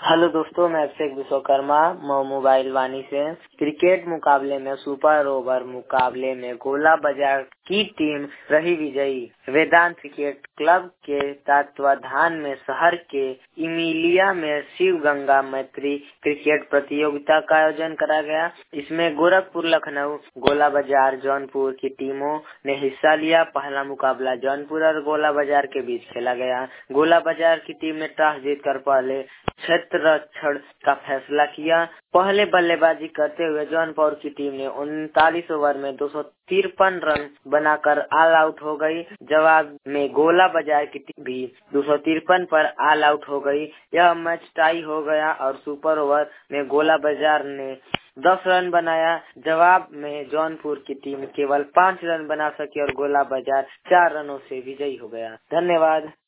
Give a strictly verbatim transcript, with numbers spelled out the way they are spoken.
Hello दोस्तों, मैं अभिषेक विश्वकर्मा मो मोबाइल वाणी से। क्रिकेट मुकाबले में सुपर ओवर मुकाबले में गोला बाजार की टीम रही विजयी। वेदांत क्रिकेट क्लब के तत्वाधान में शहर के इमिलिया में शिव गंगा मैत्री क्रिकेट प्रतियोगिता का आयोजन करा गया। इसमें गोरखपुर, लखनऊ, गोला बाजार, जौनपुर की टीमों ने हिस्सा लिया। पहला मुकाबला जौनपुर और गोला बाजार के बीच खेला गया। गोला बाजार की टीम ने टॉस जीतकर पहले क्षेत्ररक्षण का फैसला किया। पहले बल्लेबाजी करते हुए जौनपुर की टीम ने उनतालीस ओवर में दो सौ तिरपन रन बनाकर ऑल आउट हो गई। जवाब में गोला बाजार की टीम भी दो सौ तिरपन पर ऑल आउट हो गई। यह मैच टाई हो गया और सुपर ओवर में गोला बाजार ने दस रन बनाया। जवाब में जौनपुर की टीम केवल पाँच रन बना सकी और गोला बाजार चार रनों से विजयी हो गया। धन्यवाद।